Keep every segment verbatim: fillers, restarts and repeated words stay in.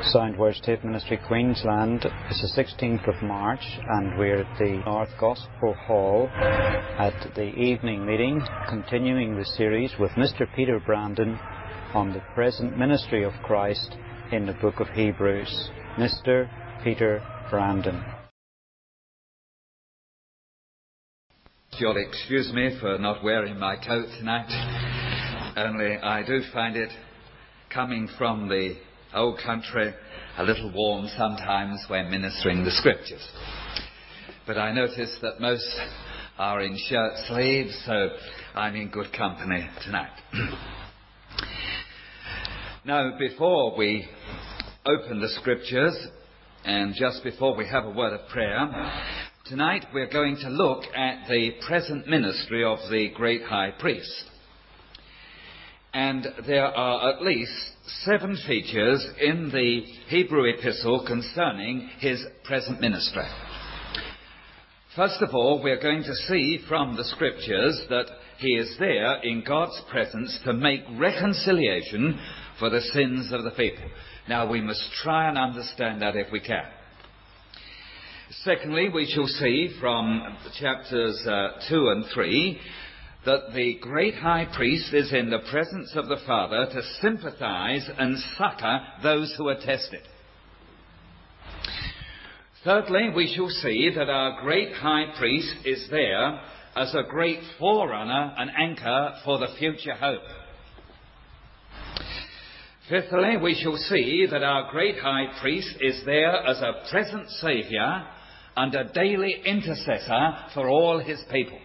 Sound Words Tape Ministry, Queensland. It's the sixteenth of March and we're at the North Gospel Hall at the evening meeting, continuing the series with Mister Peter Brandon on the present ministry of Christ in the book of Hebrews. Mister Peter Brandon. You'll excuse me for not wearing my coat tonight, only I do find it, coming from the old country, a little warm sometimes when ministering the scriptures. But I notice that most are in shirt sleeves, so I'm in good company tonight. Now, before we open the scriptures, and just before we have a word of prayer, tonight we're going to look at the present ministry of the great high priest. And there are at least seven features in the Hebrew epistle concerning his present ministry. First of all, we're going to see from the scriptures that he is there in God's presence to make reconciliation for the sins of the people. Now, we must try and understand that if we can. Secondly, we shall see from chapters uh, two and three that the great high priest is in the presence of the Father to sympathize and succor those who are tested. Thirdly, we shall see that our great high priest is there as a great forerunner and anchor for the future hope. Fifthly, we shall see that our great high priest is there as a present Saviour and a daily intercessor for all his people.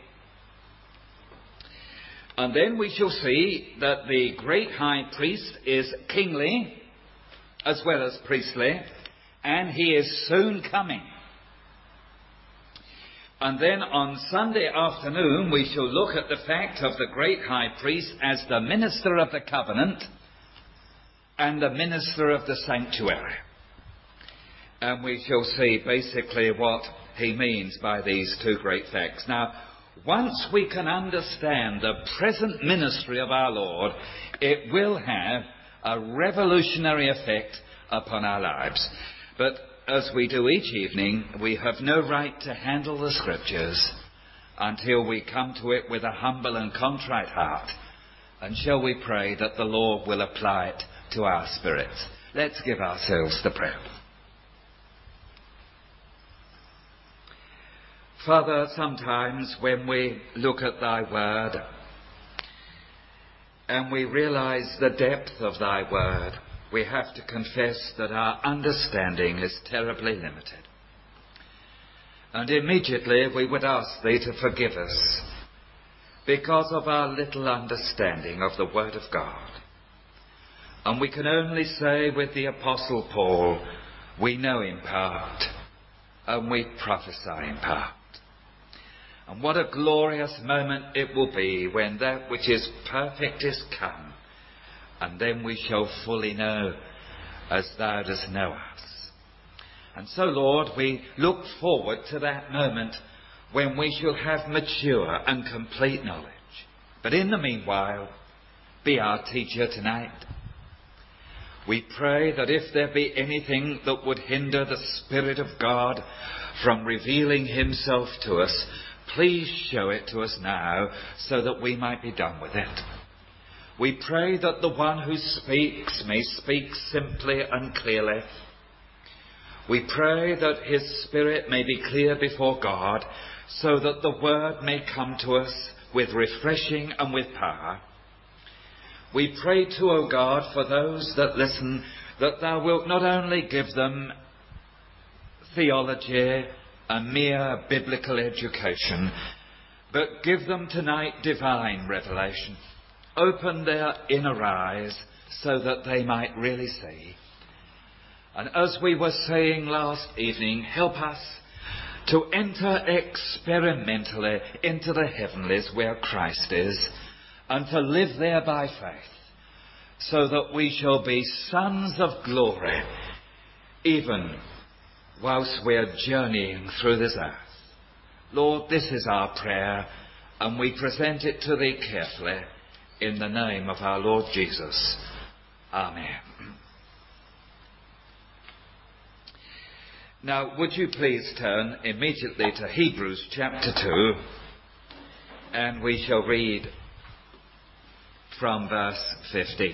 And then we shall see that the great high priest is kingly as well as priestly, and he is soon coming. And then on Sunday afternoon we shall look at the fact of the great high priest as the minister of the covenant and the minister of the sanctuary. And we shall see basically what he means by these two great facts. Now, once we can understand the present ministry of our Lord, it will have a revolutionary effect upon our lives. But as we do each evening, we have no right to handle the scriptures until we come to it with a humble and contrite heart. And shall we pray that the Lord will apply it to our spirits? Let's give ourselves to prayer. Father, sometimes when we look at thy word and we realize the depth of thy word, we have to confess that our understanding is terribly limited. And immediately we would ask thee to forgive us because of our little understanding of the word of God. And we can only say with the Apostle Paul, we know in part and we prophesy in part. And what a glorious moment it will be when that which is perfect is come, and then we shall fully know as thou dost know us. And so, Lord, we look forward to that moment when we shall have mature and complete knowledge. But in the meanwhile, be our teacher tonight. We pray that if there be anything that would hinder the Spirit of God from revealing himself to us, please show it to us now so that we might be done with it. We pray that the one who speaks may speak simply and clearly. We pray that his spirit may be clear before God so that the word may come to us with refreshing and with power. We pray too, O God, for those that listen, that thou wilt not only give them theology, a mere biblical education, but give them tonight divine revelation. Open their inner eyes so that they might really see. And as we were saying last evening, help us to enter experimentally into the heavenlies where Christ is, and to live there by faith, so that we shall be sons of glory, even whilst we are journeying through this earth. Lord, this is our prayer, and we present it to thee carefully in the name of our Lord Jesus. Amen. Now, would you please turn immediately to Hebrews chapter two, and we shall read from verse fifteen.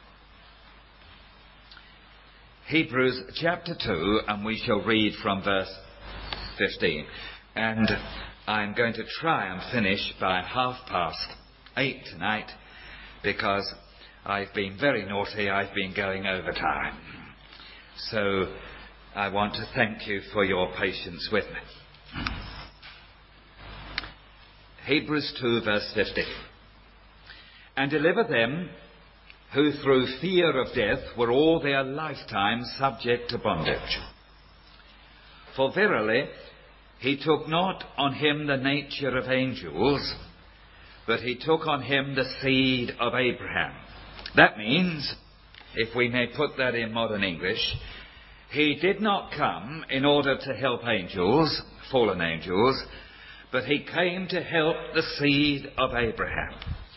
Hebrews chapter two, and we shall read from verse fifteen. And I'm going to try and finish by half past eight tonight, because I've been very naughty. I've been going over time. So I want to thank you for your patience with me. Hebrews two, verse fifteen. And deliver them who through fear of death were all their lifetime subject to bondage. For verily he took not on him the nature of angels, but he took on him the seed of Abraham. That means, if we may put that in modern English, he did not come in order to help angels, fallen angels, but he came to help the seed of Abraham.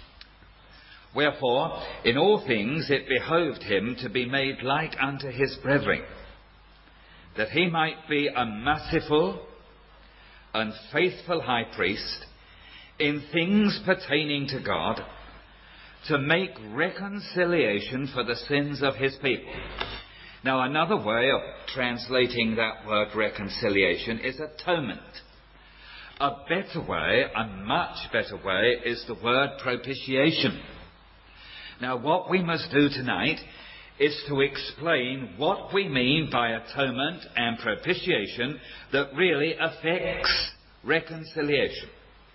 Wherefore, in all things it behoved him to be made like unto his brethren, that he might be a merciful and faithful high priest in things pertaining to God, to make reconciliation for the sins of his people. Now, another way of translating that word reconciliation is atonement. A better way, a much better way, is the word propitiation. Now, what we must do tonight is to explain what we mean by atonement and propitiation that really affects reconciliation.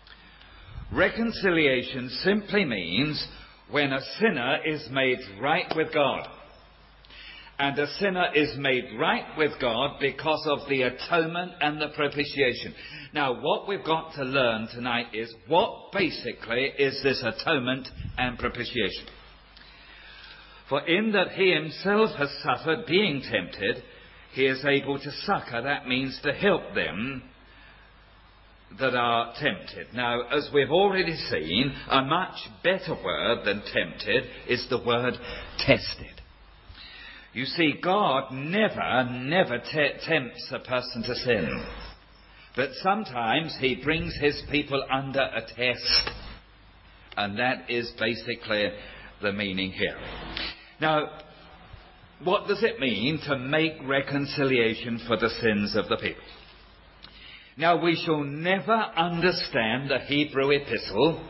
Reconciliation simply means when a sinner is made right with God. And a sinner is made right with God because of the atonement and the propitiation. Now, what we've got to learn tonight is what basically is this atonement and propitiation. For in that he himself has suffered being tempted, he is able to succor, that means to help them that are tempted. Now, as we've already seen, a much better word than tempted is the word tested. You see, God never, never te- tempts a person to sin. But sometimes he brings his people under a test. And that is basically the meaning here. Now, what does it mean to make reconciliation for the sins of the people? Now, we shall never understand the Hebrew epistle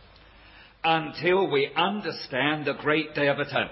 until we understand the great day of atonement.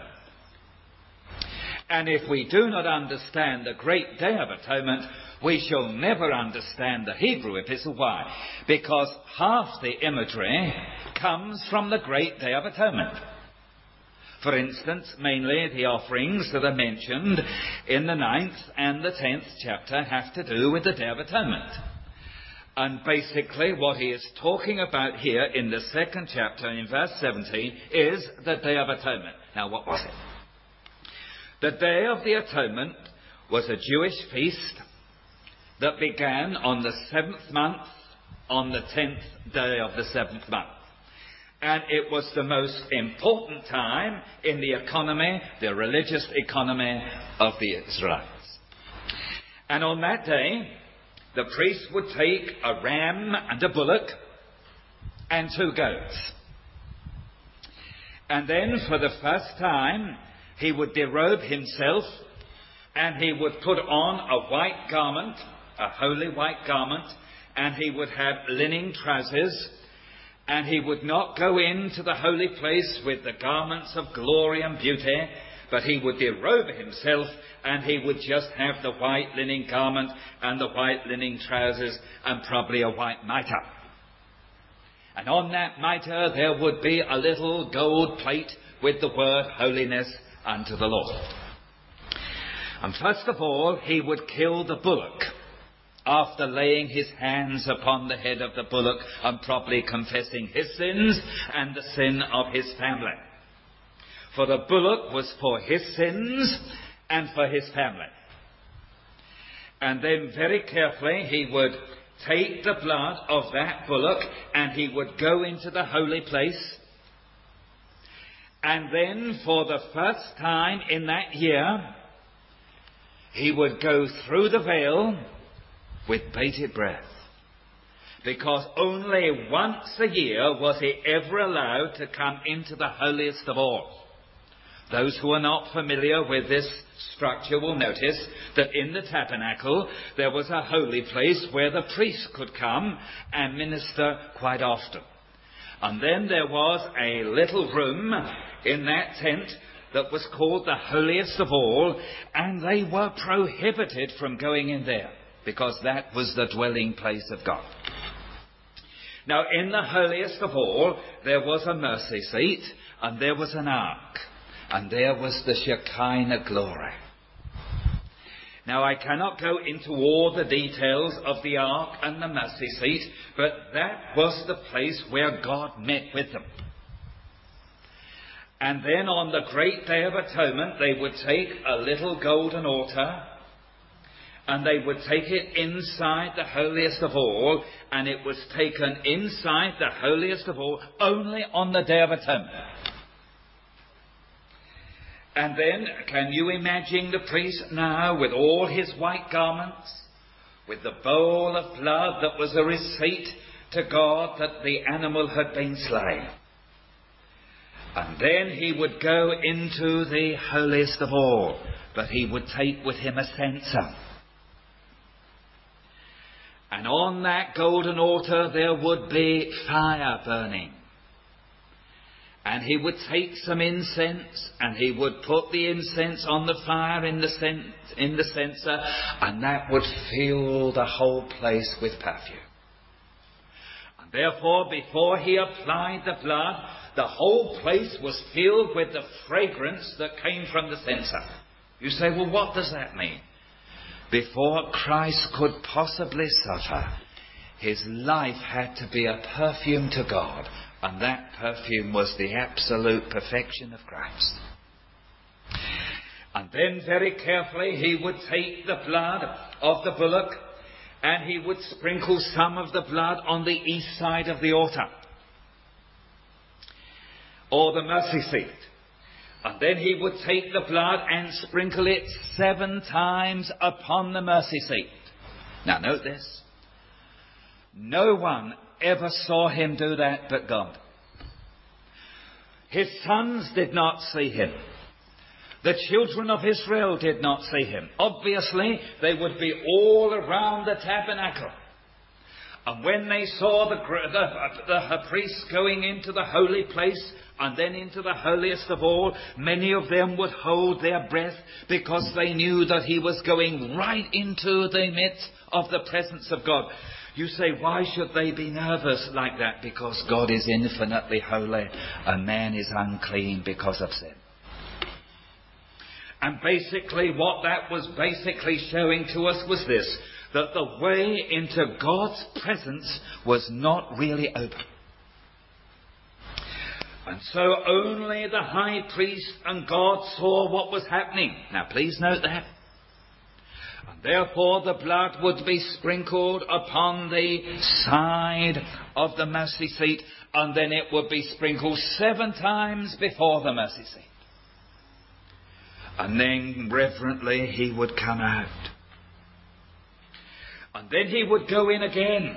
And if we do not understand the great day of atonement, we shall never understand the Hebrew epistle. Why? Because half the imagery comes from the great day of atonement. For instance, mainly the offerings that are mentioned in the ninth and the tenth chapter have to do with the Day of Atonement. And basically what he is talking about here in the second chapter in verse seventeen is the Day of Atonement. Now, what was it? The Day of the Atonement was a Jewish feast that began on the seventh month, on the tenth day of the seventh month. And it was the most important time in the economy, the religious economy of the Israelites. And on that day, the priest would take a ram and a bullock and two goats. And then for the first time, he would derobe himself and he would put on a white garment, a holy white garment, and he would have linen trousers. And he would not go into the holy place with the garments of glory and beauty, but he would derobe himself and he would just have the white linen garment and the white linen trousers and probably a white mitre. And on that mitre there would be a little gold plate with the word holiness unto the Lord. And first of all, he would kill the bullock, after laying his hands upon the head of the bullock and probably confessing his sins and the sin of his family. For the bullock was for his sins and for his family. And then very carefully he would take the blood of that bullock and he would go into the holy place. And then for the first time in that year, he would go through the veil with bated breath, because only once a year was he ever allowed to come into the holiest of all. Those who are not familiar with this structure will notice that in the tabernacle there was a holy place where the priest could come and minister quite often. And then there was a little room in that tent that was called the holiest of all, and they were prohibited from going in there, because that was the dwelling place of God. Now, in the holiest of all, there was a mercy seat, and there was an ark, and there was the Shekinah glory. Now, I cannot go into all the details of the ark and the mercy seat, but that was the place where God met with them. And then on the great day of atonement, they would take a little golden altar, and they would take it inside the holiest of all, and it was taken inside the holiest of all only on the day of atonement. And then, can you imagine the priest now with all his white garments, with the bowl of blood that was a receipt to God that the animal had been slain? And then he would go into the holiest of all, but he would take with him a censer. And on that golden altar there would be fire burning. And he would take some incense, and he would put the incense on the fire in the, cen- in the censer, and that would fill the whole place with perfume. And therefore, before he applied the blood, the whole place was filled with the fragrance that came from the censer. You say, well, what does that mean? Before Christ could possibly suffer, his life had to be a perfume to God. And that perfume was the absolute perfection of Christ. And then very carefully he would take the blood of the bullock, and he would sprinkle some of the blood on the east side of the altar, or the mercy seat. And then he would take the blood and sprinkle it seven times upon the mercy seat. Now note this. No one ever saw him do that but God. His sons did not see him. The children of Israel did not see him. Obviously, they would be all around the tabernacle. And when they saw the, the, the priests going into the holy place and then into the holiest of all, many of them would hold their breath, because they knew that he was going right into the midst of the presence of God. You say, why should they be nervous like that? Because God is infinitely holy and man is unclean because of sin. And basically what that was basically showing to us was this, that the way into God's presence was not really open. And so only the high priest and God saw what was happening. Now please note that. And therefore the blood would be sprinkled upon the side of the mercy seat, and then it would be sprinkled seven times before the mercy seat. And then reverently he would come out. And then he would go in again.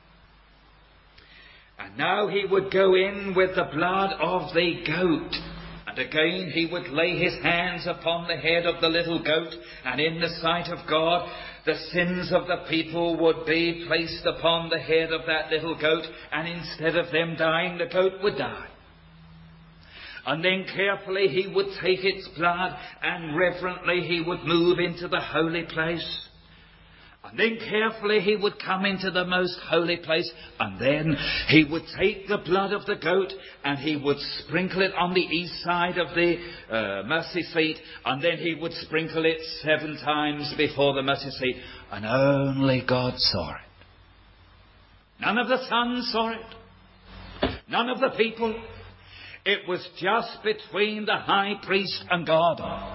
And now he would go in with the blood of the goat. And again he would lay his hands upon the head of the little goat, and in the sight of God the sins of the people would be placed upon the head of that little goat, and instead of them dying, the goat would die. And then carefully he would take its blood, and reverently he would move into the holy place. And then carefully he would come into the most holy place, and then he would take the blood of the goat and he would sprinkle it on the east side of the uh, mercy seat, and then he would sprinkle it seven times before the mercy seat, and only God saw it. None of the sons saw it. None of the people. It was just between the high priest and God.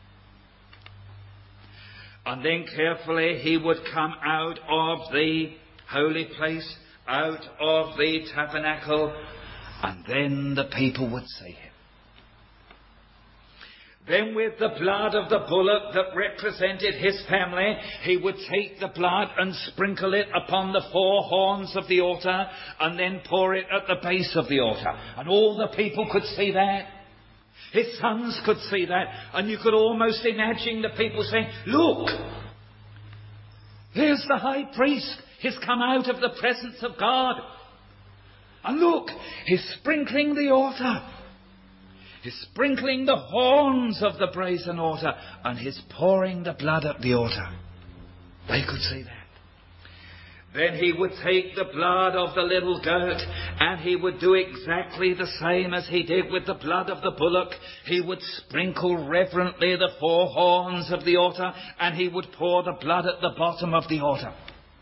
And then carefully he would come out of the holy place, out of the tabernacle, and then the people would see him. Then with the blood of the bullock that represented his family, he would take the blood and sprinkle it upon the four horns of the altar and then pour it at the base of the altar. And all the people could see that. His sons could see that. And you could almost imagine the people saying, "Look, there's the high priest. He's come out of the presence of God. And look, he's sprinkling the altar. He's sprinkling the horns of the brazen altar, and he's pouring the blood at the altar." They could see that. Then he would take the blood of the little goat, and he would do exactly the same as he did with the blood of the bullock. He would sprinkle reverently the four horns of the altar, and he would pour the blood at the bottom of the altar.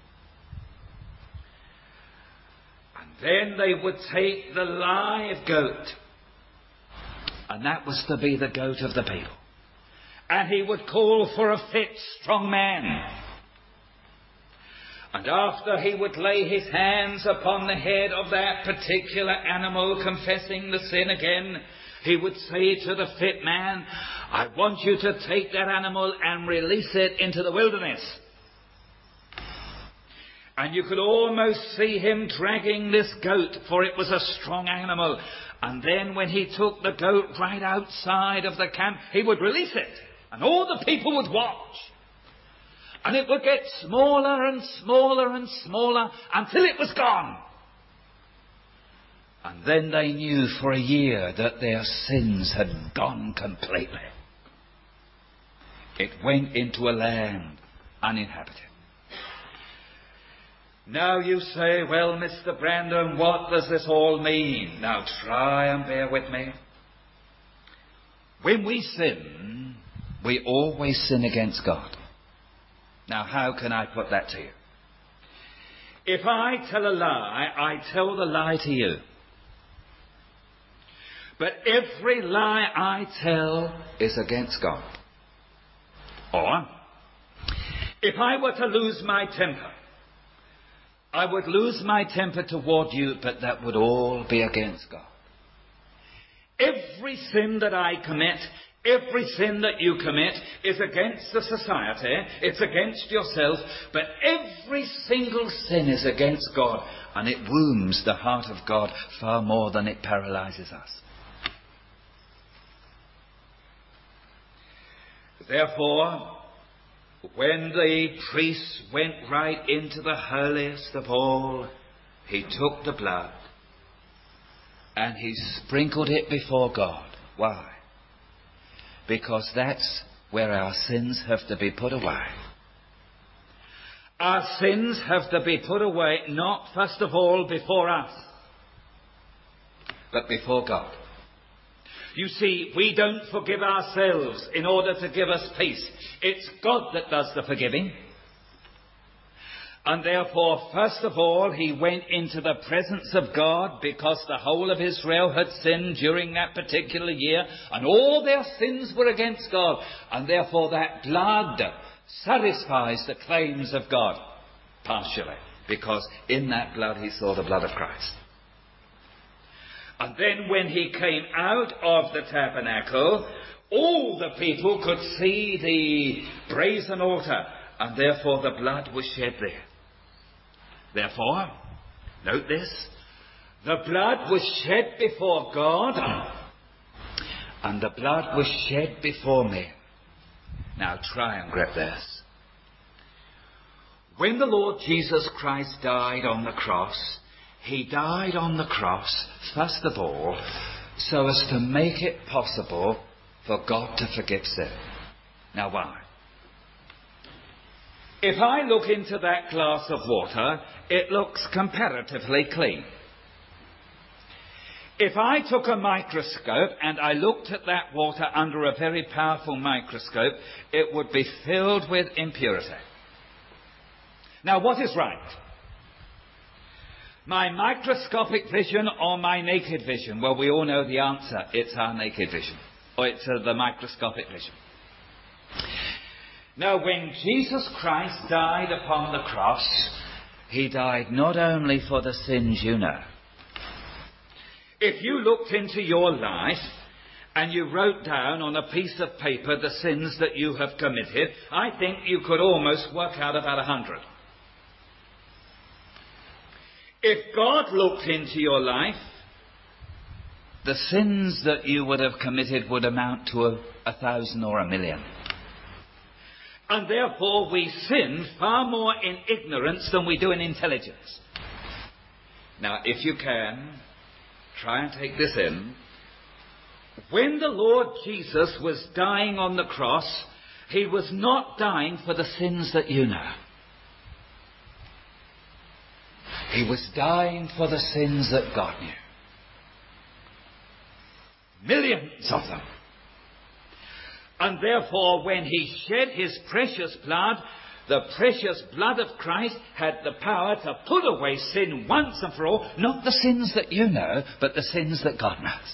And then they would take the live goat, and that was to be the goat of the people. And he would call for a fit, strong man. And after he would lay his hands upon the head of that particular animal, confessing the sin again, he would say to the fit man, "I want you to take that animal and release it into the wilderness." And you could almost see him dragging this goat, for it was a strong animal. And then when he took the goat right outside of the camp, he would release it. And all the people would watch. And it would get smaller and smaller and smaller until it was gone. And then they knew for a year that their sins had gone completely. It went into a land uninhabited. Now you say, "Well, Mister Brandon, what does this all mean?" Now try and bear with me. When we sin, we always sin against God. Now how can I put that to you? If I tell a lie, I tell the lie to you. But every lie I tell is against God. Or, if I were to lose my temper, I would lose my temper toward you, but that would all be against God. Every sin that I commit, every sin that you commit is against the society, it's against yourself, but every single sin is against God, and it wounds the heart of God far more than it paralyzes us. Therefore, when the priest went right into the holiest of all, he took the blood and he sprinkled it before God. Why? Because that's where our sins have to be put away. Our sins have to be put away, not first of all before us, but before God. You see, we don't forgive ourselves in order to give us peace. It's God that does the forgiving. And therefore, first of all, he went into the presence of God because the whole of Israel had sinned during that particular year, and all their sins were against God. And therefore that blood satisfies the claims of God, partially, because in that blood he saw the blood of Christ. And then when he came out of the tabernacle, all the people could see the brazen altar, and therefore the blood was shed there. Therefore, note this, the blood was shed before God, and the blood was shed before men. Now try and grab this. When the Lord Jesus Christ died on the cross, he died on the cross, first of all, so as to make it possible for God to forgive sin. Now why? If I look into that glass of water, it looks comparatively clean. If I took a microscope and I looked at that water under a very powerful microscope, it would be filled with impurity. Now what is right? My microscopic vision or my naked vision? Well, we all know the answer. It's our naked vision. Or it's uh, the microscopic vision. Now, when Jesus Christ died upon the cross, he died not only for the sins you know. If you looked into your life and you wrote down on a piece of paper the sins that you have committed, I think you could almost work out about a hundred. If God looked into your life, the sins that you would have committed would amount to a, a thousand or a million. And therefore we sin far more in ignorance than we do in intelligence. Now, if you can, try and take this in. When the Lord Jesus was dying on the cross, he was not dying for the sins that you know. He was dying for the sins that God knew. Millions of them. And therefore, when he shed his precious blood, the precious blood of Christ had the power to put away sin once and for all. Not the sins that you know, but the sins that God knows.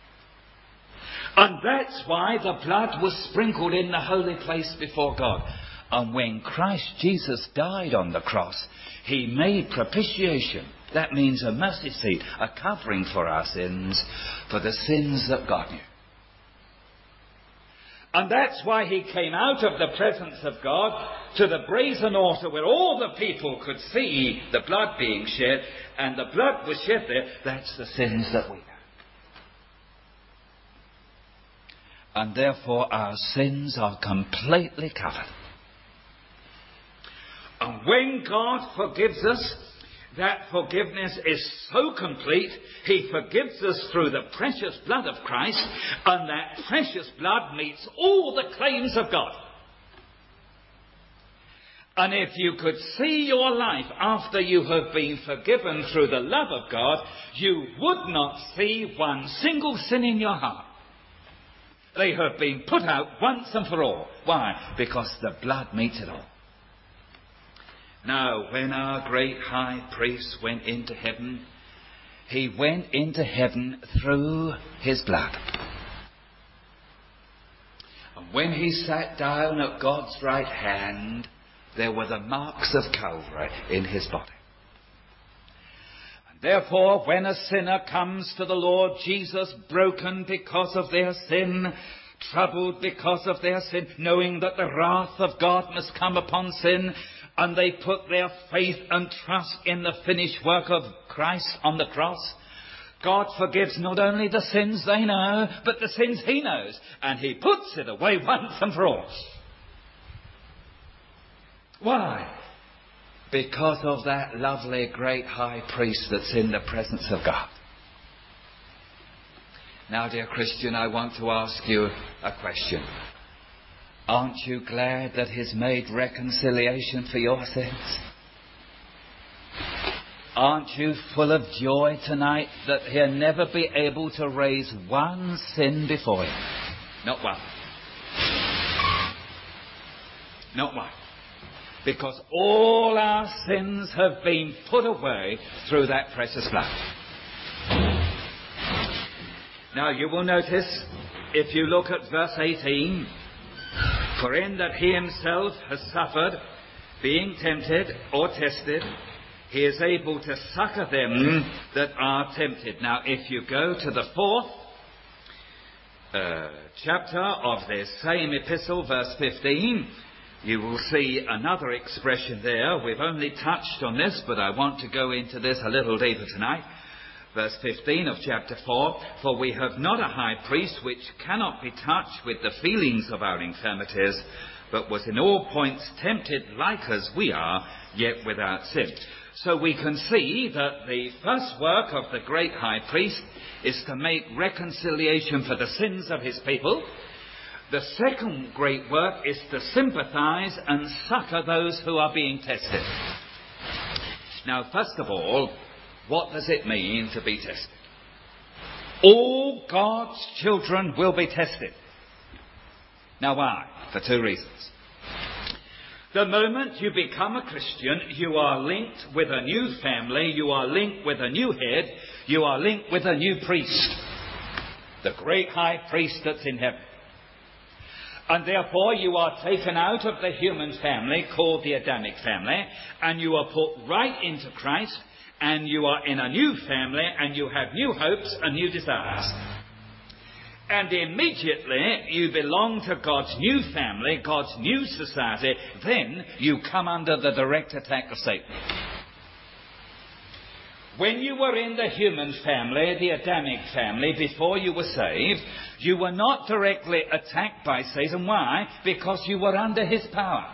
And that's why the blood was sprinkled in the holy place before God. And when Christ Jesus died on the cross, he made propitiation. That means a mercy seat, a covering for our sins, for the sins that God knew. And that's why he came out of the presence of God to the brazen altar where all the people could see the blood being shed, and the blood was shed there. That's the sins that we know. And therefore our sins are completely covered. And when God forgives us, that forgiveness is so complete, he forgives us through the precious blood of Christ, and that precious blood meets all the claims of God. And if you could see your life after you have been forgiven through the love of God, you would not see one single sin in your heart. They have been put out once and for all. Why? Because the blood meets it all. Now, when our great high priest went into heaven, he went into heaven through his blood. And when he sat down at God's right hand, there were the marks of Calvary in his body. And therefore, when a sinner comes to the Lord Jesus, broken because of their sin, troubled because of their sin, knowing that the wrath of God must come upon sin, and they put their faith and trust in the finished work of Christ on the cross, God forgives not only the sins they know, but the sins he knows. And he puts it away once and for all. Why? Because of that lovely great high priest that's in the presence of God. Now, dear Christian, I want to ask you a question. Aren't you glad that he's made reconciliation for your sins? Aren't you full of joy tonight that he'll never be able to raise one sin before you? Not one. Not one. Because all our sins have been put away through that precious blood. Now you will notice, if you look at verse eighteen, for in that he himself has suffered, being tempted or tested, he is able to succor them that are tempted. Now, if you go to the fourth uh, chapter of this same epistle, verse fifteen, you will see another expression there. We've only touched on this, but I want to go into this a little deeper tonight. Verse fifteen of chapter four, for we have not a high priest which cannot be touched with the feelings of our infirmities, but was in all points tempted like as we are, yet without sin. So we can see that the first work of the great high priest is to make reconciliation for the sins of his people. The second great work is to sympathize and succor those who are being tested. Now, first of all, what does it mean to be tested? All God's children will be tested. Now why? For two reasons. The moment you become a Christian, you are linked with a new family, you are linked with a new head, you are linked with a new priest. The great high priest that's in heaven. And therefore you are taken out of the human family called the Adamic family, and you are put right into Christ, and you are in a new family, and you have new hopes and new desires. and immediately you belong to God's new family, God's new society, then you come under the direct attack of Satan. When you were in the human family, the Adamic family, before you were saved, you were not directly attacked by Satan. Why? Because you were under his power.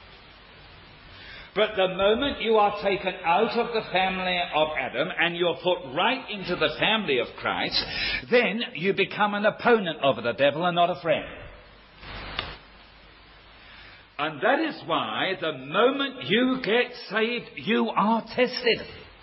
But the moment you are taken out of the family of Adam and you're put right into the family of Christ, then you become an opponent of the devil and not a friend. And that is why the moment you get saved, you are tested.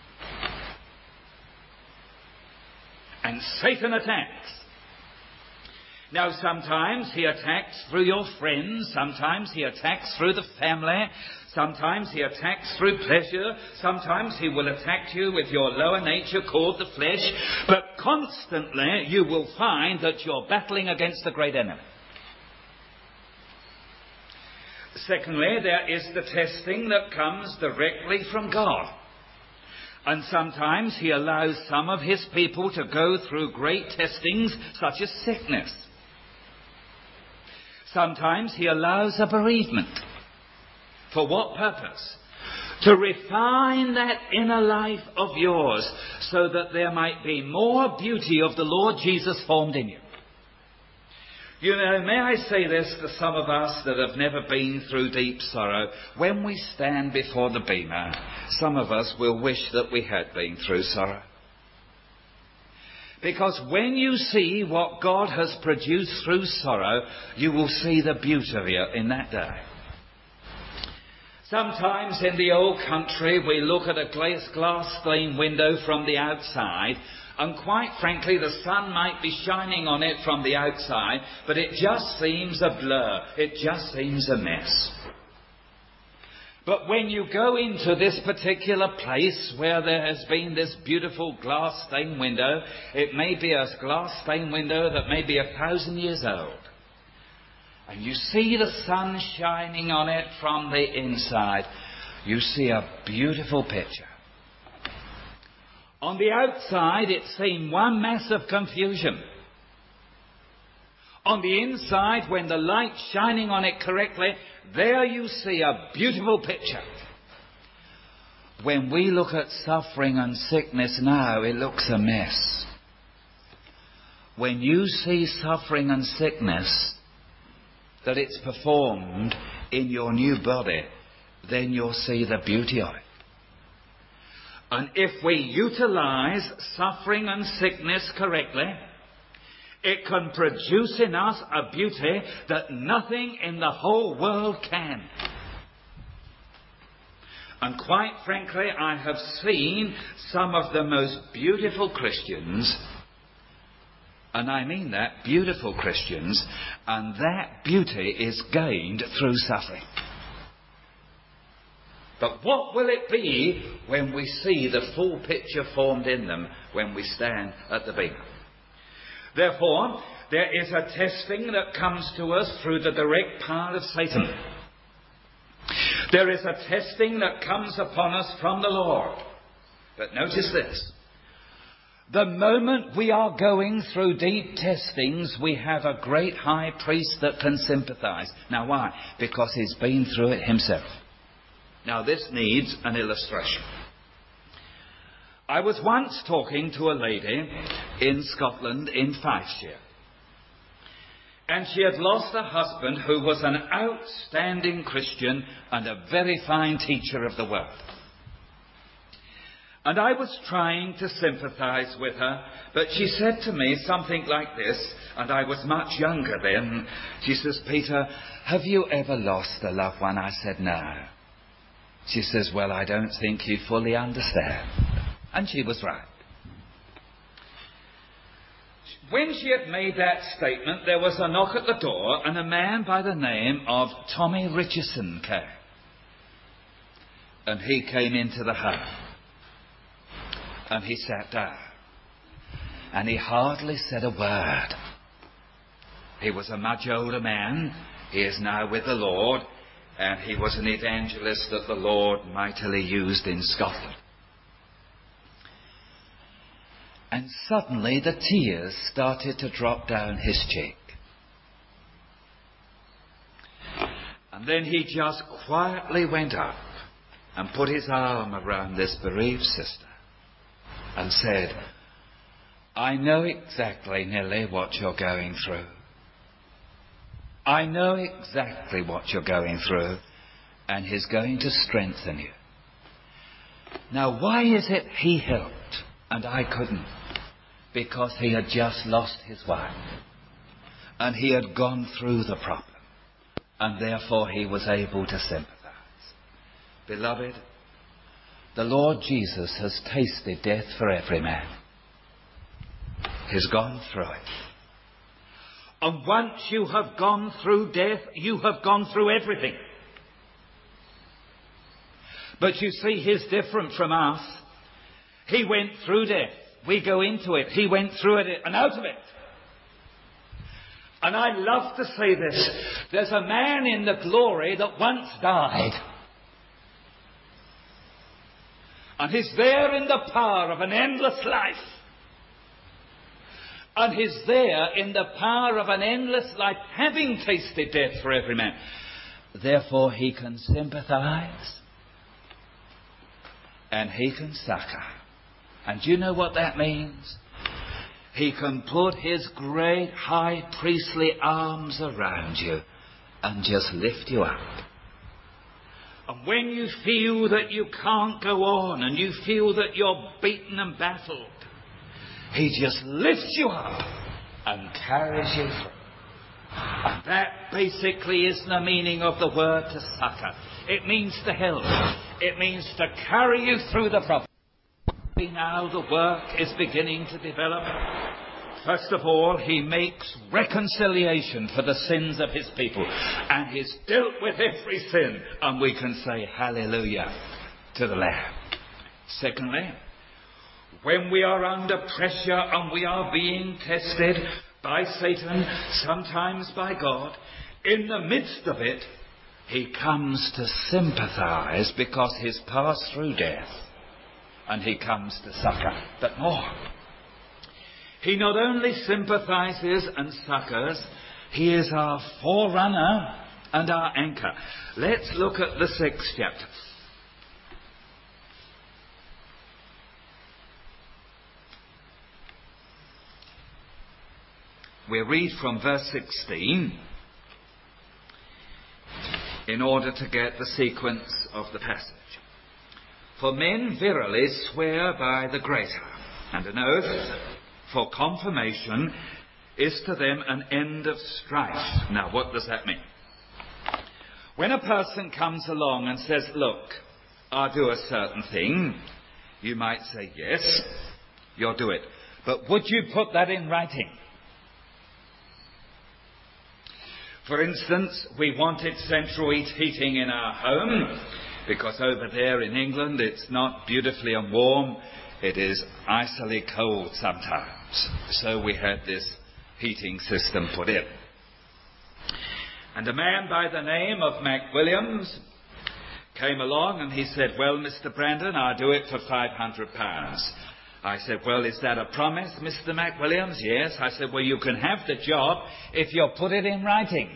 And Satan attacks. Now, sometimes he attacks through your friends. Sometimes he attacks through the family. Sometimes he attacks through pleasure. Sometimes he will attack you with your lower nature called the flesh. But constantly you will find that you're battling against the great enemy. Secondly, there is the testing that comes directly from God. And sometimes he allows some of his people to go through great testings, such as sickness. Sometimes he allows a bereavement. For what purpose? To refine that inner life of yours, so that there might be more beauty of the Lord Jesus formed in you. You know, may I say this to some of us that have never been through deep sorrow? When we stand before the Bema, some of us will wish that we had been through sorrow. Because when you see what God has produced through sorrow, you will see the beauty of it in that day. Sometimes in the old country we look at a glass stained window from the outside, and quite frankly the sun might be shining on it from the outside, but it just seems a blur, it just seems a mess. But when you go into this particular place where there has been this beautiful glass stained window, it may be a glass stained window that may be a thousand years old, and you see the sun shining on it from the inside, you see a beautiful picture. On the outside, it seemed one mass of confusion. On the inside, when the light's shining on it correctly, there you see a beautiful picture. When we look at suffering and sickness now, it looks a mess. When you see suffering and sickness, that it's performed in your new body, then you'll see the beauty of it. And if we utilize suffering and sickness correctly, it can produce in us a beauty that nothing in the whole world can. And quite frankly, I have seen some of the most beautiful Christians, and I mean that, beautiful Christians, and that beauty is gained through suffering. But what will it be when we see the full picture formed in them when we stand at the Bema? Therefore, there is a testing that comes to us through the direct power of Satan. There is a testing that comes upon us from the Lord. But notice this. The moment we are going through deep testings, we have a great high priest that can sympathize. Now why? Because he's been through it himself. Now this needs an illustration. I was once talking to a lady in Scotland, in Fifeshire. And she had lost a husband who was an outstanding Christian and a very fine teacher of the word. And I was trying to sympathize with her, but she said to me something like this, and I was much younger then. She says, "Peter, have you ever lost a loved one?" I said, "No." She says, "Well, I don't think you fully understand." And she was right. When she had made that statement, there was a knock at the door, and a man by the name of Tommy Richardson came. And he came into the home. And he sat down. And he hardly said a word. He was a much older man. He is now with the Lord. And he was an evangelist that the Lord mightily used in Scotland. And suddenly the tears started to drop down his cheek. And then he just quietly went up and put his arm around this bereaved sister and said, I know exactly, Nellie, what you're going through. I know exactly what you're going through, and he's going to strengthen you. Now, why is it he helped and I couldn't? Because he had just lost his wife, and he had gone through the problem, and therefore he was able to sympathize. Beloved, the Lord Jesus has tasted death for every man. He's gone through it. And once you have gone through death, you have gone through everything. But you see, he's different from us. He went through death. We go into it. He went through it and out of it. And I love to say this. There's a man in the glory that once died. And he's there in the power of an endless life. And he's there in the power of an endless life, having tasted death for every man. Therefore he can sympathize. And he can succor. And do you know what that means? He can put his great high priestly arms around you and just lift you up. And when you feel that you can't go on and you feel that you're beaten and baffled, he just lifts you up and carries you through. And that basically is the meaning of the word to succor. It means to help. It means to carry you through the problem. Now the work is beginning to develop. First of all, he makes reconciliation for the sins of his people. And he's dealt with every sin. And we can say hallelujah to the Lamb. Secondly, when we are under pressure and we are being tested by Satan, sometimes by God, in the midst of it, he comes to sympathize because he's passed through death. And he comes to succor. But more. He not only sympathizes and succors, he is our forerunner and our anchor. Let's look at the sixth chapter. We read from verse sixteen in order to get the sequence of the passage. For men verily swear by the greater, and an oath for confirmation is to them an end of strife. Now, what does that mean? When a person comes along and says, look, I'll do a certain thing, you might say, yes, you'll do it. But would you put that in writing? For instance, we wanted central heating in our home, because over there in England it's not beautifully and warm, it is icily cold sometimes. So we had this heating system put in. And a man by the name of Mac Williams came along and he said, well, Mister Brandon, I'll do it for five hundred pounds. I said, well, is that a promise, Mister Mac Williams? Yes. I said, well, you can have the job if you'll put it in writing.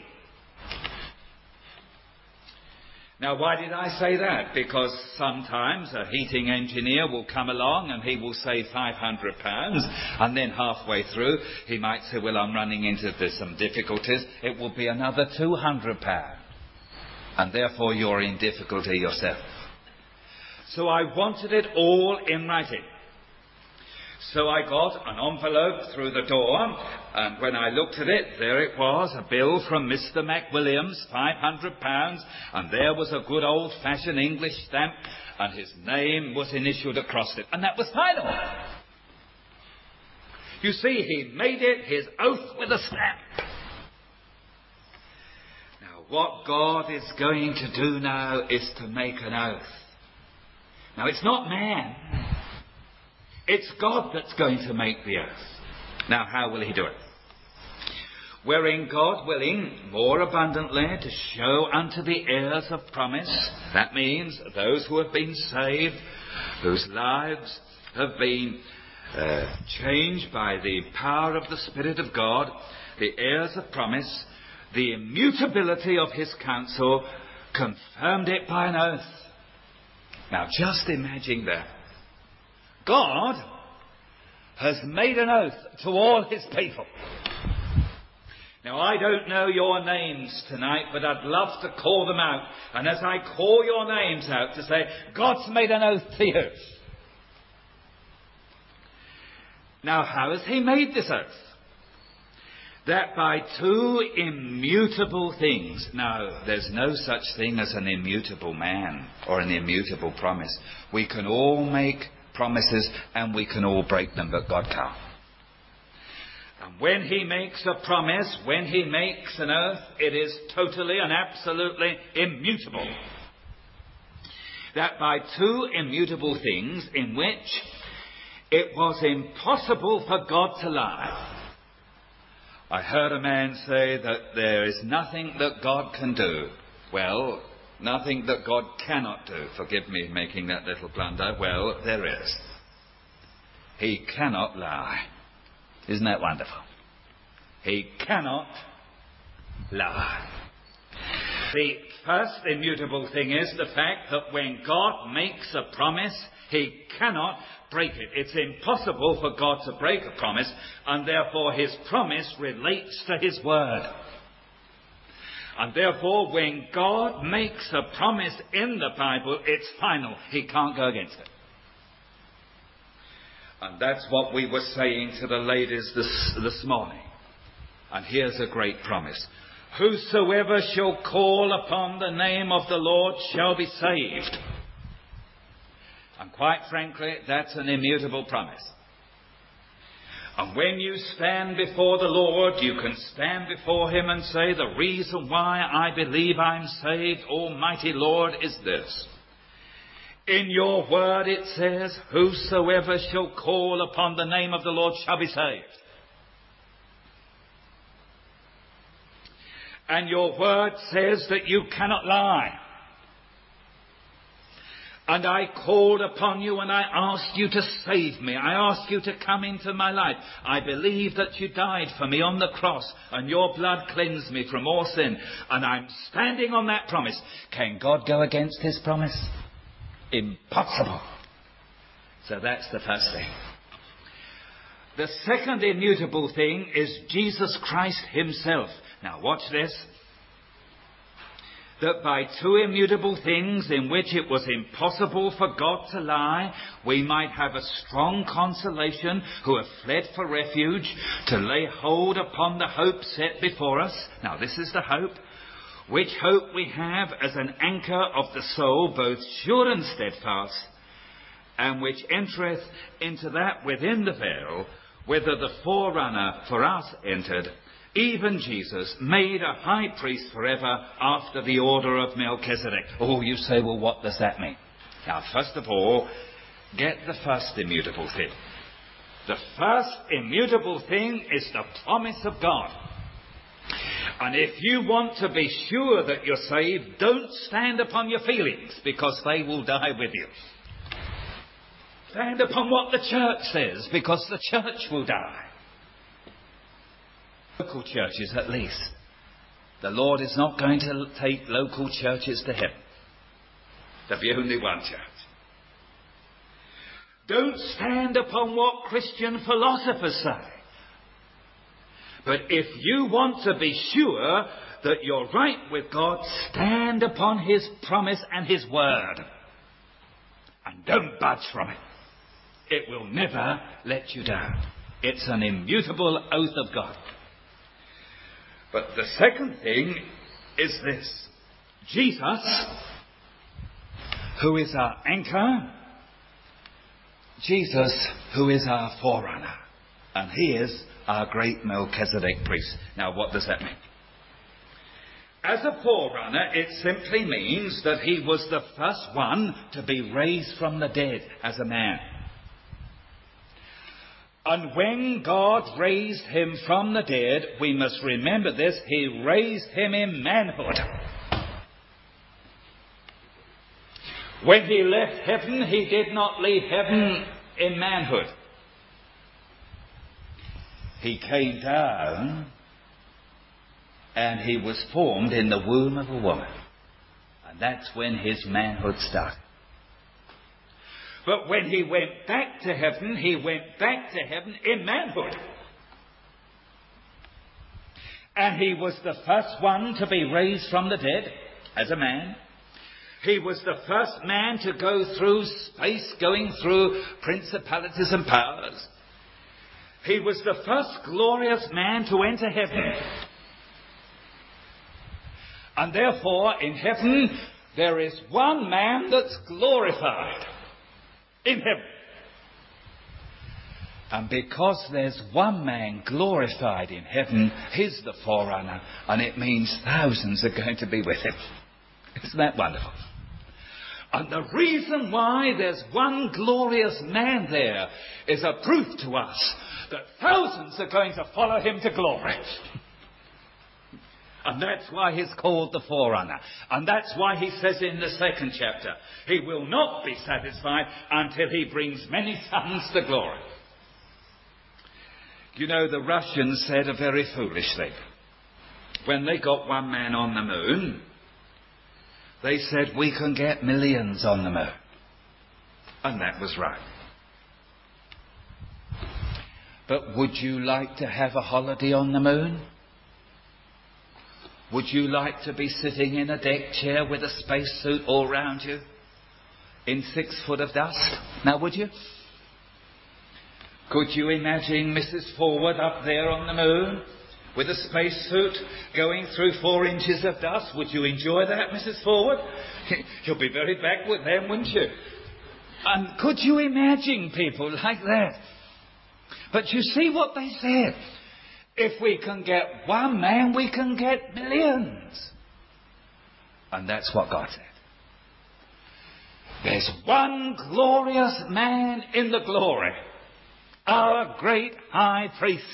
Now, why did I say that? Because sometimes a heating engineer will come along and he will say five hundred pounds, and then halfway through he might say, well, I'm running into this, some difficulties. It will be another two hundred pounds. And therefore you're in difficulty yourself. So I wanted it all in writing. So I got an envelope through the door, and when I looked at it, there it was, a bill from Mister Mac Williams, five hundred pounds, and there was a good old-fashioned English stamp, and his name was initialed across it. And that was final. You see, he made it his oath with a stamp. Now, what God is going to do now is to make an oath. Now, it's not man. It's God that's going to make the earth. Now, how will he do it? Wherein God willing more abundantly to show unto the heirs of promise, that means those who have been saved, whose lives have been uh, changed by the power of the Spirit of God, the heirs of promise, the immutability of his counsel, confirmed it by an oath. Now just imagine that. God has made an oath to all his people. Now I don't know your names tonight, but I'd love to call them out. And as I call your names out to say, God's made an oath to you. Now how has he made this oath? That by two immutable things. Now, there's no such thing as an immutable man or an immutable promise. We can all make promises and we can all break them, but God can't. And when he makes a promise, when he makes an oath, it is totally and absolutely immutable. That by two immutable things in which it was impossible for God to lie. I heard a man say that there is nothing that God can do. Well, nothing that God cannot do. Forgive me making that little blunder. Well, there is. He cannot lie. Isn't that wonderful? He cannot lie. The first immutable thing is the fact that when God makes a promise, he cannot break it. It's impossible for God to break a promise, and therefore his promise relates to his word. And therefore when God makes a promise in the Bible, it's final. He can't go against it. And that's what we were saying to the ladies this, this morning. And here's a great promise. Whosoever shall call upon the name of the Lord shall be saved. And quite frankly, that's an immutable promise. And when you stand before the Lord, you can stand before him and say, the reason why I believe I'm saved, Almighty Lord, is this. In your word it says, whosoever shall call upon the name of the Lord shall be saved. And your word says that you cannot lie. And I called upon you and I asked you to save me. I asked you to come into my life. I believe that you died for me on the cross and your blood cleansed me from all sin. And I'm standing on that promise. Can God go against his promise? Impossible. So that's the first thing. The second immutable thing is Jesus Christ himself. Now watch this. That by two immutable things in which it was impossible for God to lie, we might have a strong consolation who have fled for refuge to lay hold upon the hope set before us. Now this is the hope, which hope we have as an anchor of the soul, both sure and steadfast, and which entereth into that within the veil, whither the forerunner for us entered, even Jesus, made a high priest forever after the order of Melchizedek. Oh, you say, well, what does that mean? Now, first of all, get the first immutable thing. The first immutable thing is the promise of God. And if you want to be sure that you're saved, don't stand upon your feelings, because they will die with you. Stand upon what the church says, because the church will die. Local churches, at least. The Lord is not going to take local churches to heaven. There'll be only one church. Don't stand upon what Christian philosophers say. But if you want to be sure that you're right with God, stand upon his promise and his word. And don't budge from it. It will never let you down. It's an immutable oath of God. But the second thing is this. Jesus, who is our anchor, Jesus, who is our forerunner, and he is our great Melchizedek priest. Now, what does that mean? As a forerunner, it simply means that he was the first one to be raised from the dead as a man. And when God raised him from the dead, we must remember this, he raised him in manhood. When he left heaven, he did not leave heaven in manhood. He came down and he was formed in the womb of a woman. And that's when his manhood started. But when he went back to heaven, he went back to heaven in manhood. And he was the first one to be raised from the dead as a man. He was the first man to go through space, going through principalities and powers. He was the first glorious man to enter heaven. And therefore, in heaven, there is one man that's glorified in heaven. And because there's one man glorified in heaven, he's the forerunner, and it means thousands are going to be with him. Isn't that wonderful? And the reason why there's one glorious man there is a proof to us that thousands are going to follow him to glory. And that's why he's called the forerunner. And that's why he says in the second chapter, he will not be satisfied until he brings many sons to glory. You know, the Russians said a very foolish thing. When they got one man on the moon, they said, we can get millions on the moon. And that was right. But would you like to have a holiday on the moon? Would you like to be sitting in a deck chair with a spacesuit all round you? In six foot of dust? Now, would you? Could you imagine Missus Forward up there on the moon with a spacesuit going through four inches of dust? Would you enjoy that, Missus Forward? You'll be very backward then, wouldn't you? And could you imagine people like that? But you see what they said. If we can get one man, we can get millions. And that's what God said. There's one glorious man in the glory. Our great high priest.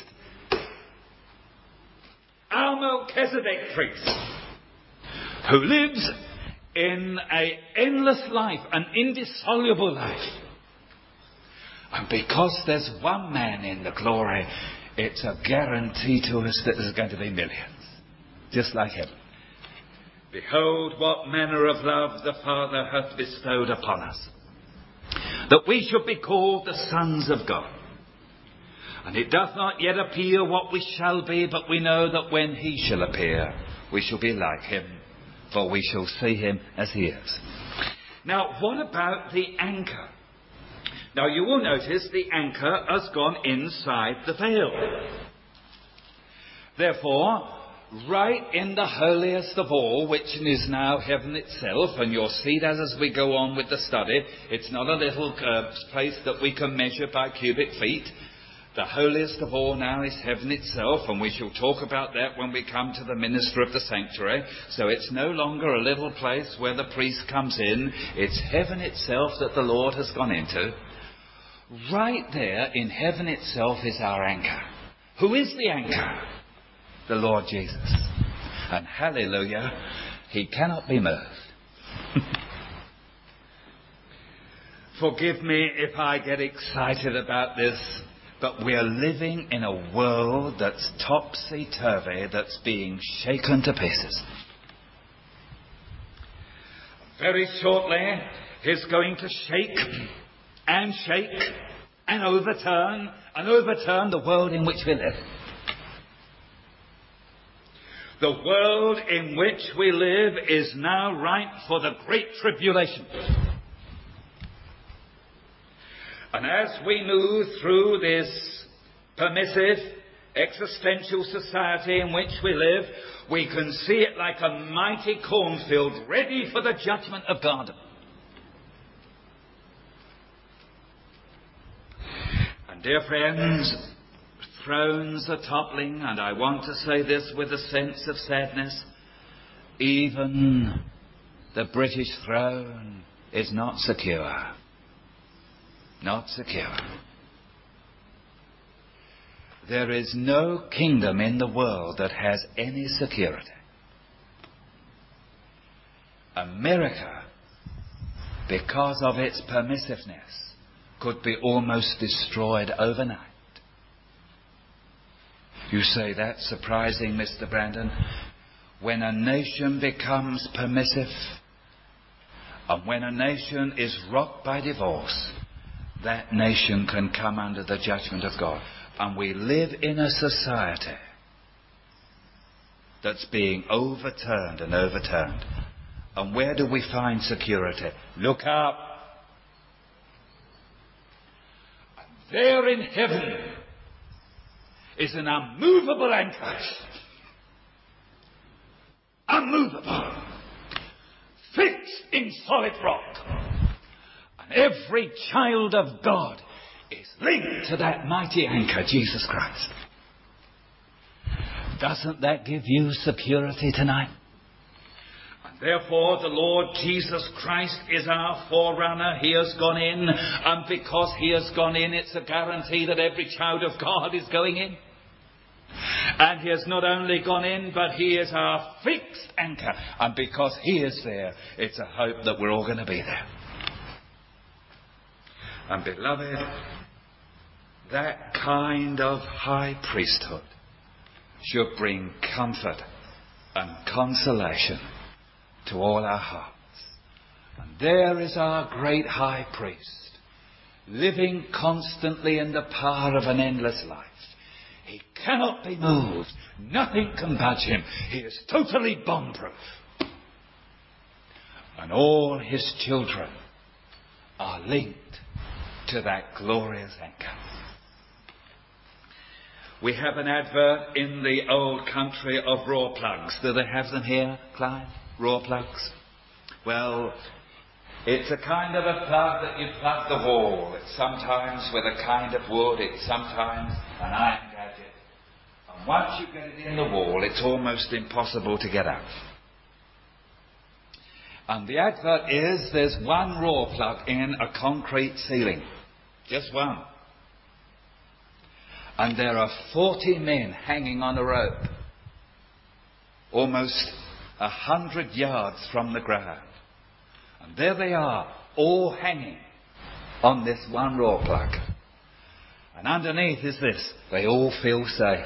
Our Melchizedek priest. Who lives in an endless life, an indissoluble life. And because there's one man in the glory, it's a guarantee to us that there's going to be millions. Just like heaven. Behold what manner of love the Father hath bestowed upon us, that we should be called the sons of God. And it doth not yet appear what we shall be, but we know that when he shall appear, we shall be like him, for we shall see him as he is. Now, what about the anchor? Now, you will notice the anchor has gone inside the veil. Therefore, right in the holiest of all, which is now heaven itself, and you'll see that as we go on with the study, it's not a little uh, place that we can measure by cubic feet. The holiest of all now is heaven itself, and we shall talk about that when we come to the minister of the sanctuary. So it's no longer a little place where the priest comes in. It's heaven itself that the Lord has gone into. Right there in heaven itself is our anchor. Who is the anchor? The Lord Jesus. And hallelujah, he cannot be moved. Forgive me if I get excited about this, but we are living in a world that's topsy-turvy, that's being shaken to pieces. Very shortly, he's going to shake and shake and overturn and overturn the world in which we live. The world in which we live is now ripe for the great tribulation. And as we move through this permissive, existential society in which we live, we can see it like a mighty cornfield ready for the judgment of God. And dear friends, thrones are toppling, and I want to say this with a sense of sadness. Even the British throne is not secure. Not secure. There is no kingdom in the world that has any security. America, because of its permissiveness, could be almost destroyed overnight. You say, that's surprising, Mister Brandon. When a nation becomes permissive, and when a nation is rocked by divorce, that nation can come under the judgment of God. And we live in a society that's being overturned and overturned. And where do we find security? Look up. And there in heaven is an unmovable anchor. Unmovable. Fixed in solid rock. And every child of God is linked to that mighty anchor, Jesus Christ. Doesn't that give you security tonight? And therefore the Lord Jesus Christ is our forerunner. He has gone in, and because he has gone in, it's a guarantee that every child of God is going in. And he has not only gone in, but he is our fixed anchor. And because he is there, it's a hope that we're all going to be there. And beloved, that kind of high priesthood should bring comfort and consolation to all our hearts. And there is our great high priest, living constantly in the power of an endless life. He cannot be moved. Nothing can budge him. He is totally bomb-proof. And all his children are linked to that glorious anchor. We have an advert in the old country of raw plugs. Do they have them here, Clive? Raw plugs? Well, it's a kind of a plug that you plug the wall. It's sometimes with a kind of wood. It's sometimes an iron gadget. And once you get it in the wall, it's almost impossible to get out. And the advert is, there's one raw plug in a concrete ceiling. Just one. And there are forty men hanging on a rope, almost a hundred yards from the ground. And there they are, all hanging on this one raw plug. And underneath is this: they all feel safe.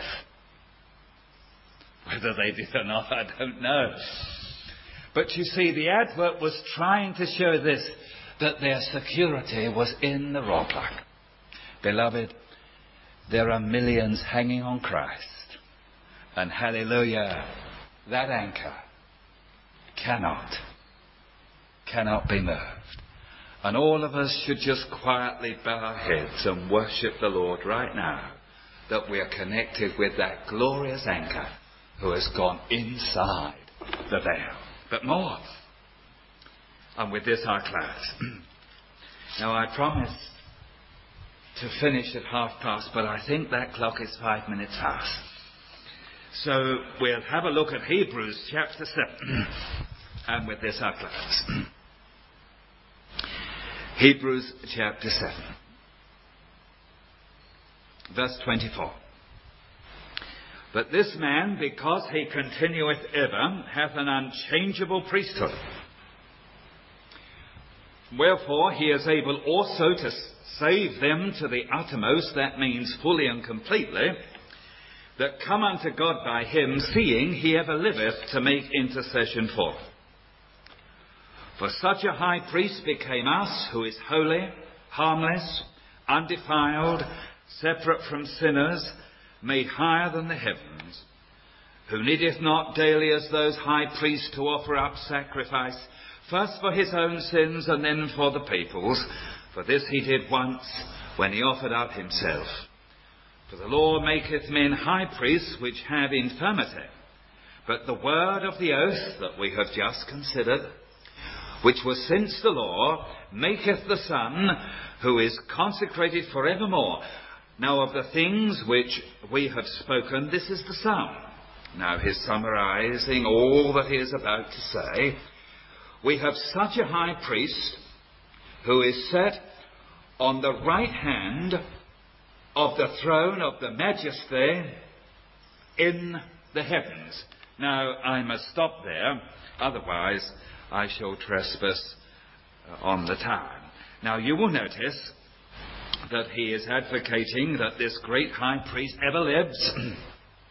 Whether they did or not, I don't know. But you see, the advert was trying to show this, that their security was in the raw plug. Beloved, there are millions hanging on Christ. And hallelujah, that anchor cannot, cannot be moved. And all of us should just quietly bow our heads and worship the Lord right now, that we are connected with that glorious anchor who has gone inside the veil. But more. And with this I close. Now I promised to finish at half past, but I think that clock is five minutes past. So we'll have a look at Hebrews chapter seven. And with this I close. Hebrews chapter seven. Verse twenty-four. But this man, because he continueth ever, hath an unchangeable priesthood. Wherefore he is able also to save them to the uttermost, that means fully and completely, that come unto God by him, seeing he ever liveth to make intercession for them. For such a high priest became us, who is holy, harmless, undefiled, separate from sinners, made higher than the heavens, who needeth not daily as those high priests to offer up sacrifice, first for his own sins and then for the people's. For this he did once, when he offered up himself. For the law maketh men high priests which have infirmity. But the word of the oath that we have just considered, which was since the law, maketh the Son, who is consecrated for evermore. Now of the things which we have spoken, this is the sum. Now he's summarizing all that he is about to say. We have such a high priest who is set on the right hand of the throne of the majesty in the heavens. Now I must stop there, otherwise I shall trespass on the time. Now you will notice that he is advocating that this great high priest ever lives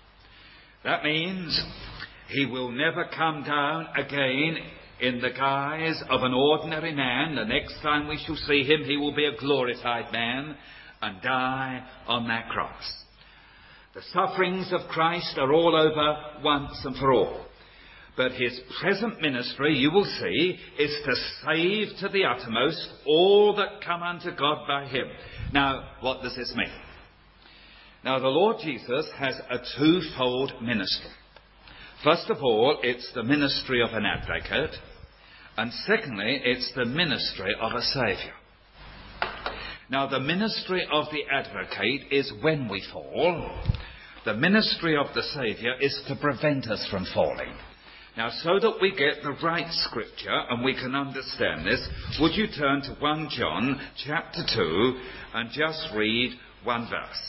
That means he will never come down again in the guise of an ordinary man. The next time we shall see him, he will be a glorified man and die on that cross. The sufferings of Christ are all over once and for all. But his present ministry, you will see, is to save to the uttermost all that come unto God by him. Now, what does this mean? Now, the Lord Jesus has a twofold ministry. First of all, it's the ministry of an advocate. And secondly, it's the ministry of a saviour. Now, the ministry of the advocate is when we fall. The ministry of the saviour is to prevent us from falling. Now, so that we get the right scripture and we can understand this, would you turn to First John chapter two and just read one verse.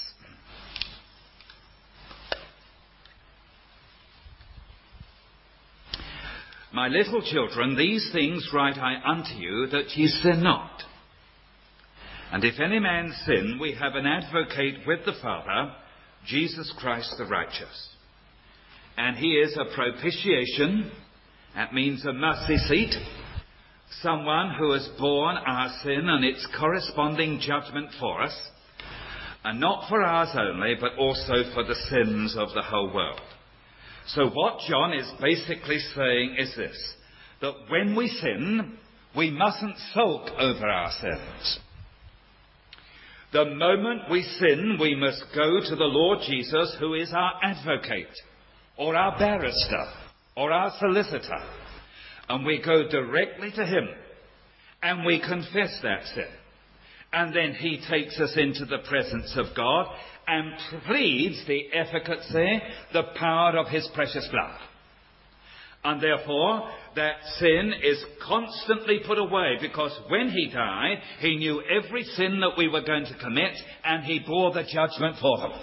My little children, these things write I unto you, that ye sin not. And if any man sin, we have an advocate with the Father, Jesus Christ the righteous. And he is a propitiation, that means a mercy seat, someone who has borne our sin and its corresponding judgment for us, and not for ours only, but also for the sins of the whole world. So what John is basically saying is this, that when we sin, we mustn't sulk over our sins. The moment we sin, we must go to the Lord Jesus, who is our advocate, or our barrister, or our solicitor. And we go directly to him, and we confess that sin. And then he takes us into the presence of God, and pleads the efficacy, the power of his precious blood. And therefore, that sin is constantly put away, because when he died, he knew every sin that we were going to commit, and he bore the judgment for them.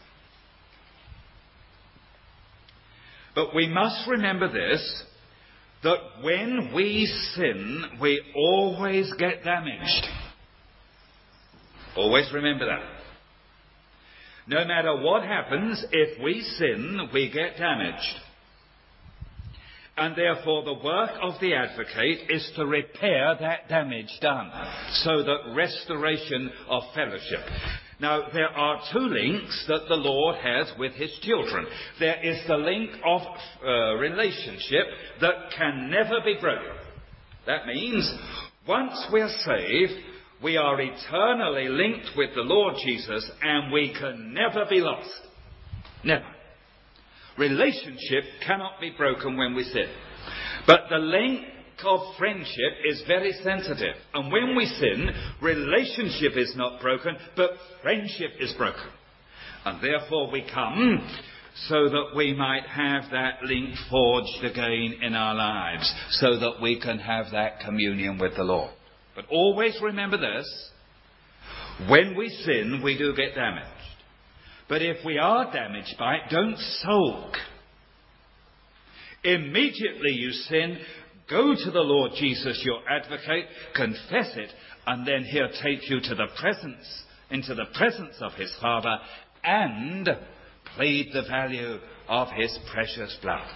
But we must remember this, that when we sin, we always get damaged. Always remember that. No matter what happens, if we sin, we get damaged. And therefore the work of the advocate is to repair that damage done, so that restoration of fellowship. Now, there are two links that the Lord has with his children. There is the link of uh, relationship that can never be broken. That means, once we're saved, we are eternally linked with the Lord Jesus, and we can never be lost. Never. Relationship cannot be broken when we sin. But the link of friendship is very sensitive. And when we sin, relationship is not broken, but friendship is broken. And therefore we come so that we might have that link forged again in our lives, so that we can have that communion with the Lord. But always remember this, when we sin, we do get damaged. But if we are damaged by it, don't sulk. Immediately you sin, go to the Lord Jesus, your advocate, confess it, and then he'll take you to the presence, into the presence of his Father, and plead the value of his precious blood.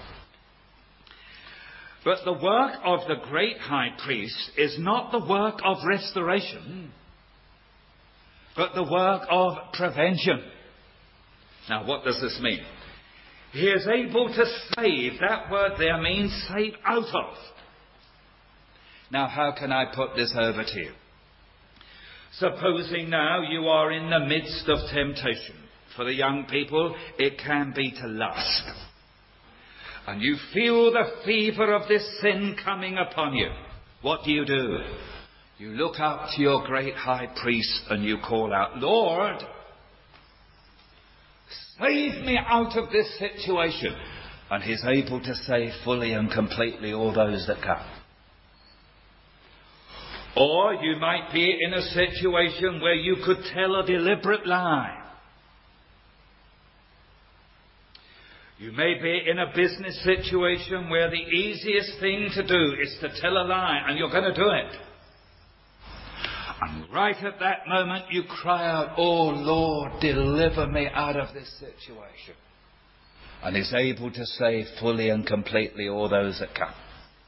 But the work of the great high priest is not the work of restoration, but the work of prevention. Now, what does this mean? He is able to save. That word there means save out of. Now, how can I put this over to you? Supposing now you are in the midst of temptation. For the young people, it can be to lust. And you feel the fever of this sin coming upon you. What do you do? You look up to your great high priest and you call out, Lord, save me out of this situation. And he's able to save fully and completely all those that come. Or you might be in a situation where you could tell a deliberate lie. You may be in a business situation where the easiest thing to do is to tell a lie, and you're going to do it. And right at that moment you cry out, oh Lord, deliver me out of this situation. and is able to save fully and completely all those that come.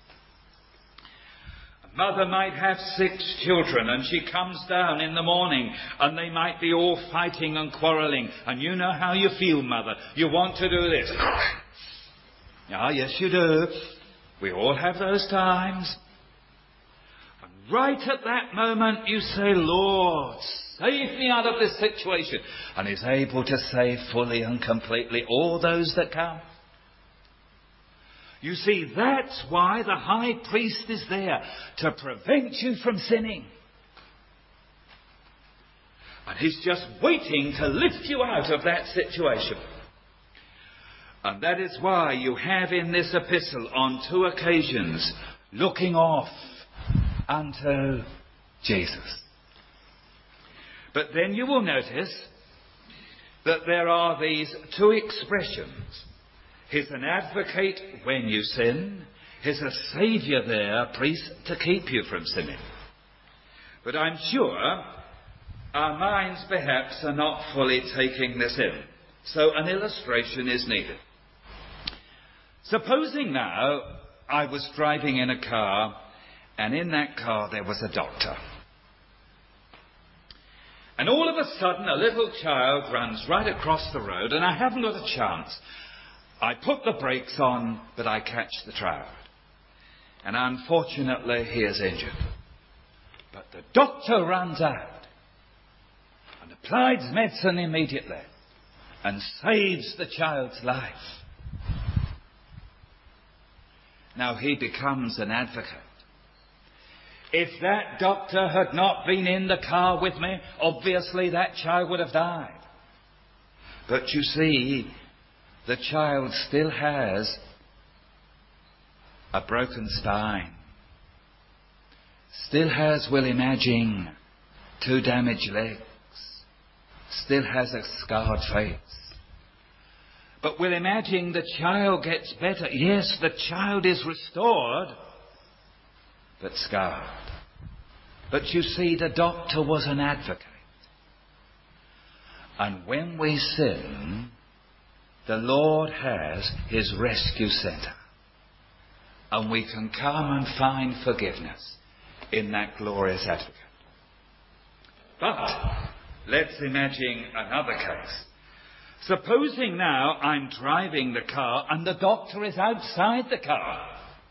A mother might have six children, and she comes down in the morning, and they might be all fighting and quarrelling, and you know how you feel, mother. You want to do this. Ah, yes, you do. We all have those times. And right at that moment, you say, Lord, save me out of this situation. And He's able to save fully and completely all those that come. You see, that's why the high priest is there, to prevent you from sinning. And He's just waiting to lift you out of that situation. And that is why you have in this epistle on two occasions looking off unto Jesus. But then you will notice that there are these two expressions. He's an advocate when you sin. He's a saviour there, priest, to keep you from sinning. But I'm sure our minds perhaps are not fully taking this in. So an illustration is needed. Supposing now I was driving in a car, and in that car there was a doctor. And all of a sudden a little child runs right across the road, and I haven't got a chance. I put the brakes on, but I catch the child. And unfortunately he is injured. But the doctor runs out and applies medicine immediately and saves the child's life. Now he becomes an advocate. If that doctor had not been in the car with me, obviously that child would have died. But you see, the child still has a broken spine. Still has, we'll imagine, two damaged legs. Still has a scarred face. But we'll imagine the child gets better. Yes, the child is restored, but scarred. But you see, the doctor was an advocate. And when we sin, the Lord has His rescue centre. And we can come and find forgiveness in that glorious advocate. But let's imagine another case. Supposing now I'm driving the car and the doctor is outside the car.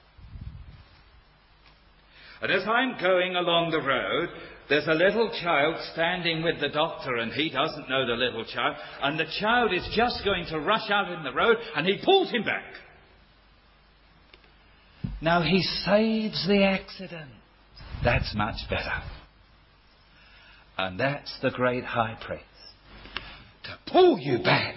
And as I'm going along the road, there's a little child standing with the doctor, and he doesn't know the little child, and the child is just going to rush out in the road, and he pulls him back. Now he saves the accident. That's much better. And that's the great high priest. To pull you back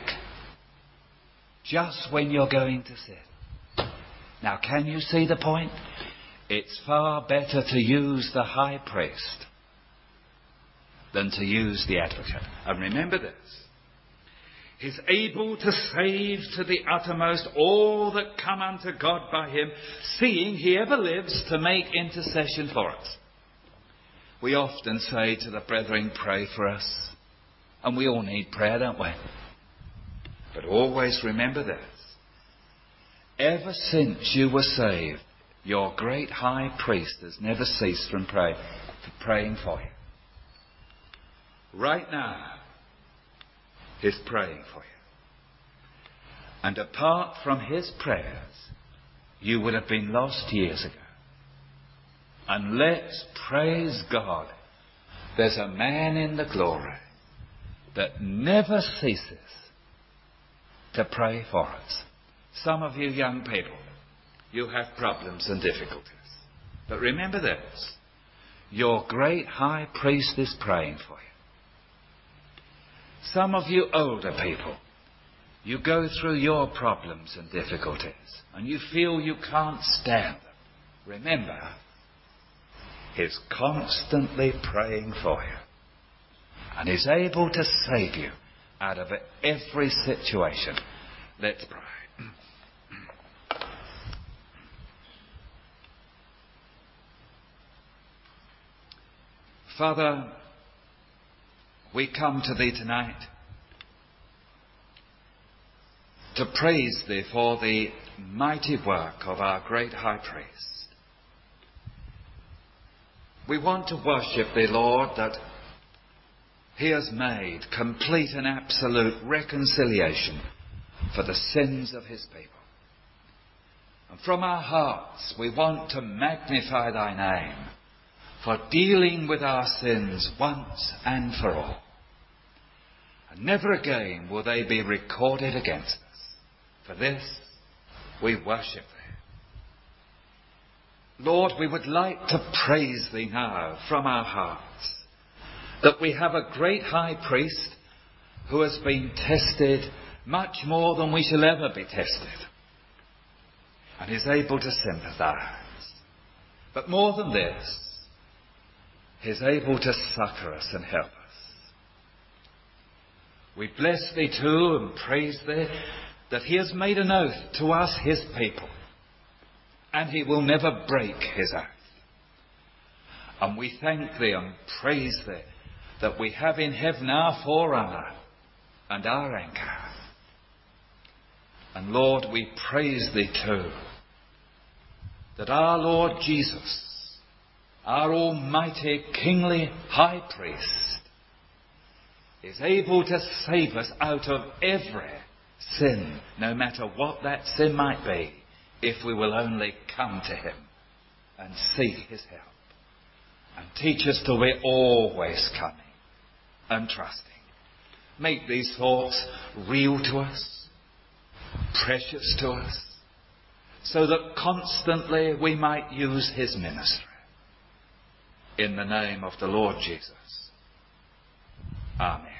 just when you're going to sin. Now, can you see the point? It's far better to use the high priest than to use the advocate. And remember this. He's able to save to the uttermost all that come unto God by him, seeing he ever lives to make intercession for us. We often say to the brethren, pray for us. And we all need prayer, don't we? But always remember this. Ever since you were saved, your great high priest has never ceased from pray, praying for you. Right now, he's praying for you. And apart from his prayers, you would have been lost years ago. And let's praise God. There's a man in the glory that never ceases to pray for us. Some of you young people, you have problems and difficulties. But remember this. Your great high priest is praying for you. Some of you older people, you go through your problems and difficulties and you feel you can't stand them. Remember, he's constantly praying for you. And he's able to save you out of every situation. Let's pray. Father, we come to thee tonight. to praise thee for the mighty work of our great high priest. We want to worship thee, Lord, that he has made complete and absolute reconciliation for the sins of his people. And from our hearts we want to magnify thy name for dealing with our sins once and for all. And never again will they be recorded against us. For this we worship thee. Lord, we would like to praise thee now from our hearts that we have a great high priest who has been tested much more than we shall ever be tested, and is able to sympathize. But more than this, he is able to succour us and help us. We bless thee too and praise thee that he has made an oath to us, his people, and he will never break his oath. And we thank thee and praise thee that we have in heaven our forerunner and our anchor. And Lord, we praise thee too that our Lord Jesus, our almighty kingly high priest, is able to save us out of every sin, no matter what that sin might be, if we will only come to him and seek his help. And teach us to be always coming and trusting. Make these thoughts real to us, precious to us, so that constantly we might use his ministry. In the name of the Lord Jesus. Amen.